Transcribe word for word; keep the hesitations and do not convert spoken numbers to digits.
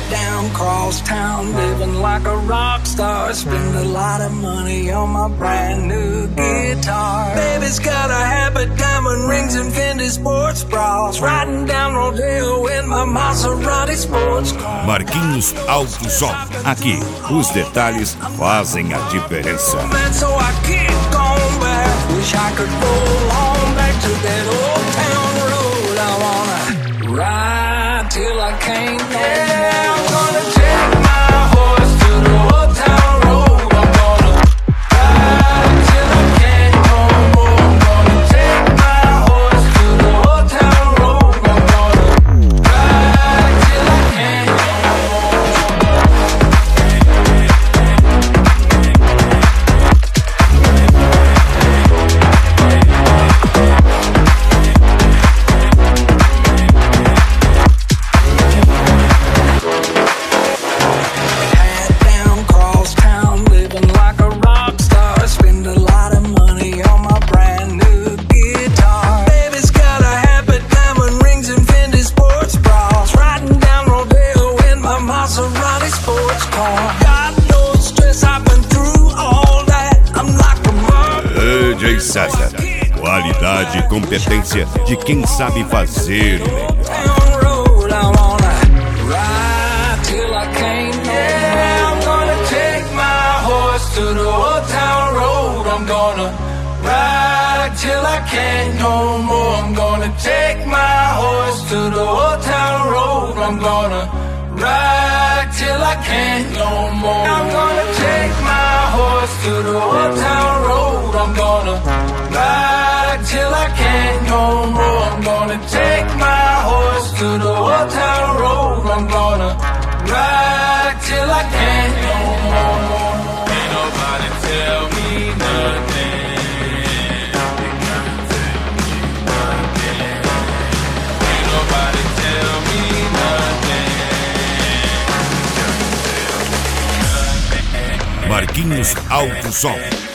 down cross town, living like a rock star. Spend a lot of money on my brand new guitar. Baby's got a habit, diamond rings and Fendi sports bras. Riding down Rodeo in my Maserati sports car. Marquinhos Alto Som. Aqui, os detalhes fazem a diferença. So I keep going back. Wish I could roll on back to that old town road. I wanna ride till I can't. Yeah, I'm gonna take my horse to the old town road. I'm gonna ride till I can't no more. I'm gonna take my horse to the old town road. I'm gonna ride till I can't no César, qualidade e competência de quem sabe fazer o melhor. To the old town road, I'm gonna ride till I can't no more. I'm gonna take my horse to the old town road. I'm gonna ride till I can't no more. Ain't nobody tell me nothing. Ain't nobody tell me nothing. Marquinhos Alto Som.